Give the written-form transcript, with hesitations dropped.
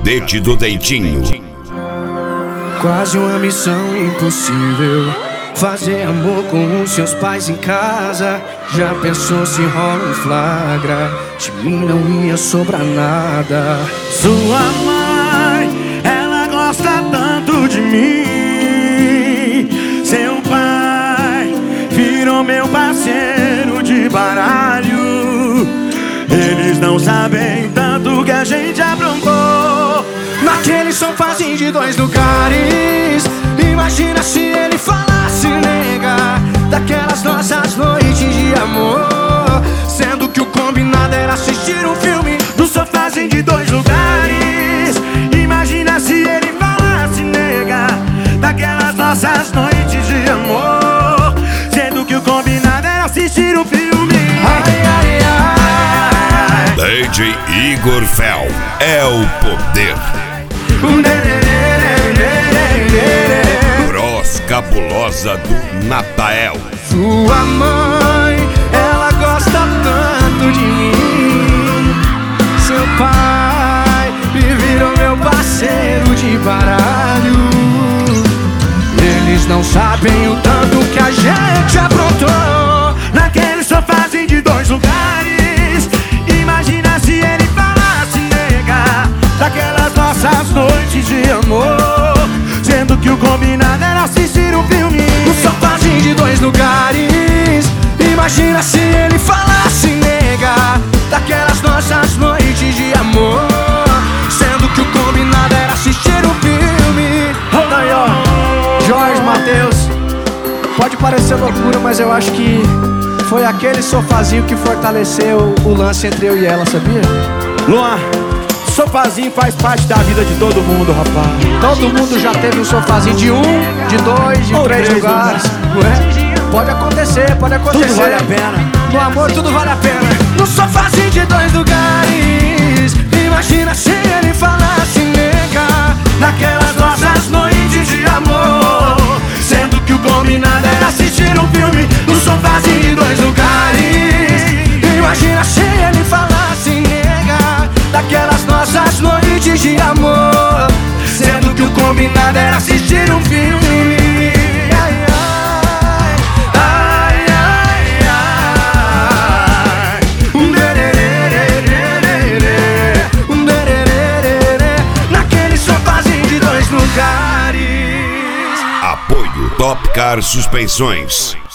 Gabinete do Dentinho. Quase uma missão impossível, fazer amor com os seus pais em casa. Já pensou se rola um flagra? De mim não ia sobrar nada. Sua mãe, ela gosta tanto de mim. Seu pai virou meu parceiro de baralho. Eles não sabem tanto que a gente aprontou naquele sofazinho de 2 lugares. Imagina se ele falasse, nega, daquelas nossas noites de amor, sendo que o combinado era assistir um filme no sofazinho de 2 lugares. Imagina se ele falasse, nega, daquelas nossas noites de amor, sendo que o combinado era assistir um filme. Ai, ai, ai. DJ Igor Fel é o poder. Cross cabulosa do Natael. Sua mãe, ela gosta tanto de mim. Seu pai me virou meu parceiro de baralho. Eles não sabem o tanto que a gente aprontou naquele sofazinho de 2 lugares. Imagina se ele falasse, nega, daquelas nossas noites de amor, sendo que o combinado era assistir um filme no sofazinho de 2 lugares. Imagina se ele falasse, nega, daquelas nossas noites de amor, sendo que o combinado era assistir um filme. Aí, ó, Jorge, Matheus, pode parecer loucura, mas eu acho que foi aquele sofazinho que fortaleceu o lance entre eu e ela, sabia? Luan, sofazinho faz parte da vida de todo mundo, rapaz. Todo mundo já teve um sofazinho de 1, de 2, de 3 lugares, não é? Pode acontecer, pode acontecer. Tudo vale a pena. No amor tudo vale a pena. No sofazinho de 2 lugares. Imagina se ele falasse, nega, naquelas nossas noites de amor, sendo que o combinado era assistir um filme no sofazinho de 2 lugares. Imagina se ele falasse, nega, daquelas nossas noites de amor, sendo que o combinado era assistir um filme. Ai, ai, ai, ai, ai. Naquele sofazinho de 2 lugares. Apoio Top Car Suspensões.